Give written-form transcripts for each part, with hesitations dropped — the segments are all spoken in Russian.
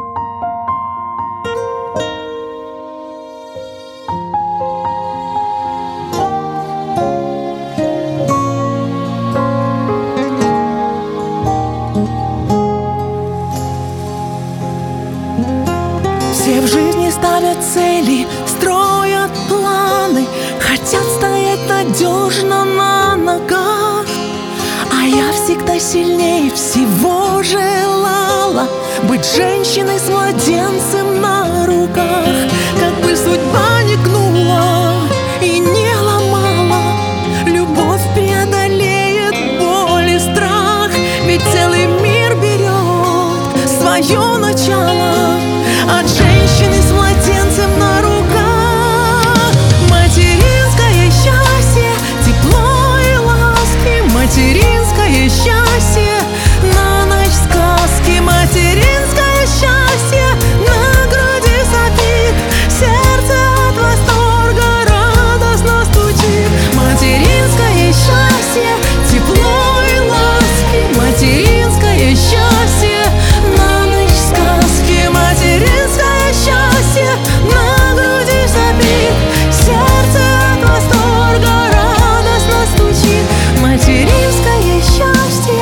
Все в жизни ставят цели, строят планы, хотят стоять надежно на ногах. А я всегда сильнее всего желала быть женщиной с младенцем на руках. Как бы судьба не гнула и не ломала, любовь преодолеет боль и страх. Ведь целый мир берет свое начало от женщины с младенцем на руках. Материнское счастье, тепло и ласки, материнское счастье, на ночь сказки. Материнское счастье, на груди сопит, сердце от восторга радостно стучит. Материнское счастье, тепло и ласки, материнское счастье, на ночь сказки. Материнское счастье, на груди сопит, сердце от восторга радостно стучит. Материнское счастье.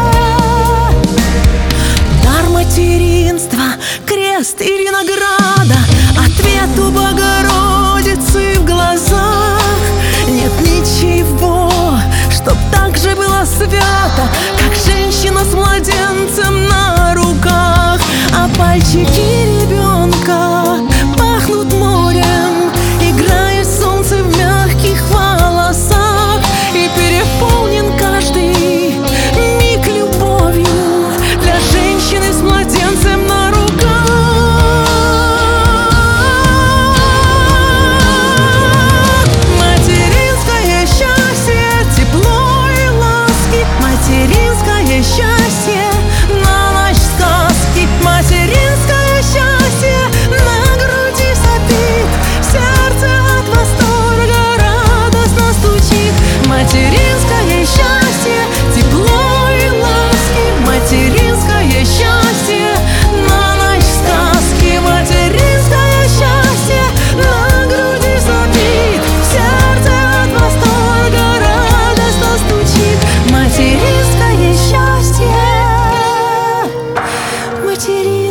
Дар материнства, крест или награда, ответ у Богородицы в глазах. Нет ничего, чтоб так же было свято, как женщина с младенцем на руках. А пальчики ребенка пахнут морем, играет солнце в мягких волосах. И переполнен каждый миг любовью для женщины с младенцем на руках. Материнское счастье, тепло и ласки, материнское счастье, на ночь сказки. Материнское счастье, на груди сопит, сердце от восторга радостно стучит. Материнское счастье, тепло и ласки, материнское счастье, на ночь сказки. Материнское счастье, на груди сопит, сердце от восторга радостно стучит. Материнское счастье, материнское.